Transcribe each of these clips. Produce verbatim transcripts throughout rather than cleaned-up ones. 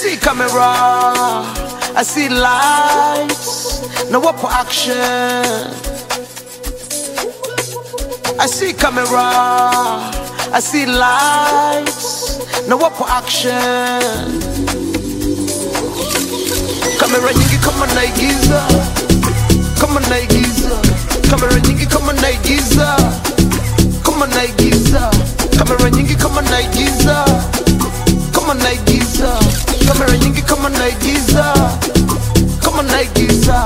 see camera, I see lights, no up for action. I see camera, I see lights, no up for action. Camera nyingi kama naigiza, kama naigiza. Camera nyingi kama naigiza, kama naigiza. Camera nyingi kama naigiza, kama naigiza. Camera nyingi kama naigiza, kama naigiza.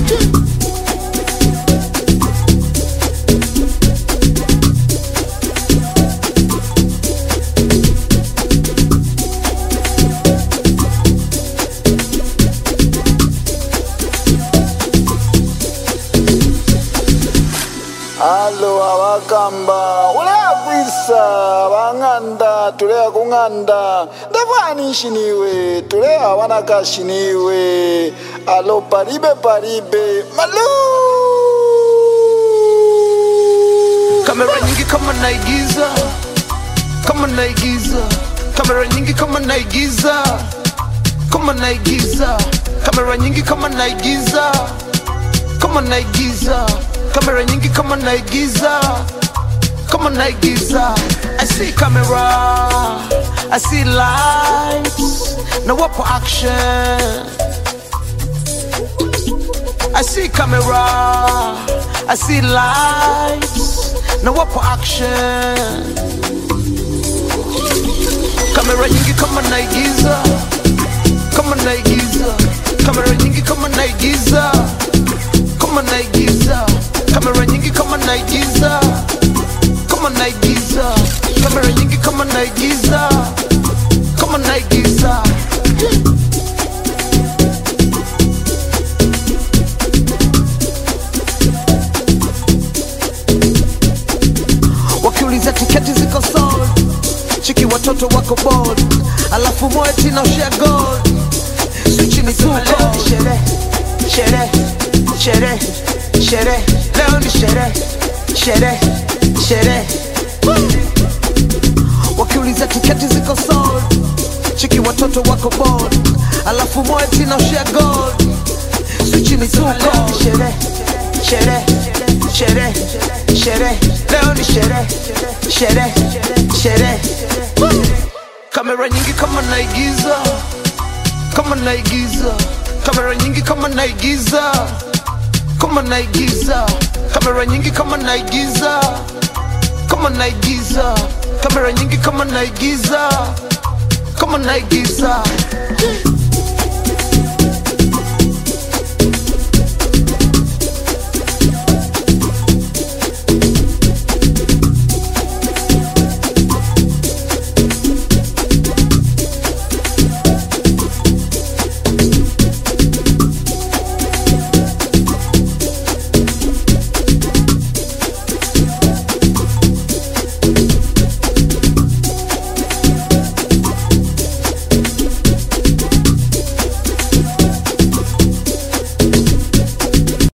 Alo abakamba ulakwisa banganda tulea kunganda ndavani shiniwe tulea wanaka shiniwe alo paribe paribe malu. Kamera nyingi kama naigiza, kama naigiza. Kamera nyingi kama naigiza, kama naigiza. Kamera nyingi kama naigiza, kama naigiza. Camera nyingi kama naigiza, kama naigiza. I see camera, I see lights, no up for action. I see camera, I see lights, no up for action. Camera nyingi kama naigiza, kama naigiza. Camera nyingi kama naigiza, kama naigiza. Camera nyingi kama naigiza, kama naigiza. Camera nyingi kama naigiza, kama naigiza. Wakiuliza tiketi ziko sold, chiki watoto wako bold, alafu moeti na share gold. Switch ni too cold. Shere, shere, shere, shere. Leo ni shere, shere, shere. Wakiuliza tiketi ziko sold, chiki watoto wako bold, alafu moeti na share gold. Switch ni too cold. Shere, shere, shere, shere. Leo ni shere, shere, shere. Kamera nyingi kama naigiza, kama naigiza. Kamera nyingi kama naigiza, kama naigiza. Kamera nyingi kama naigiza, kama naigiza. Kamera nyingi kama naigiza, kama naigiza.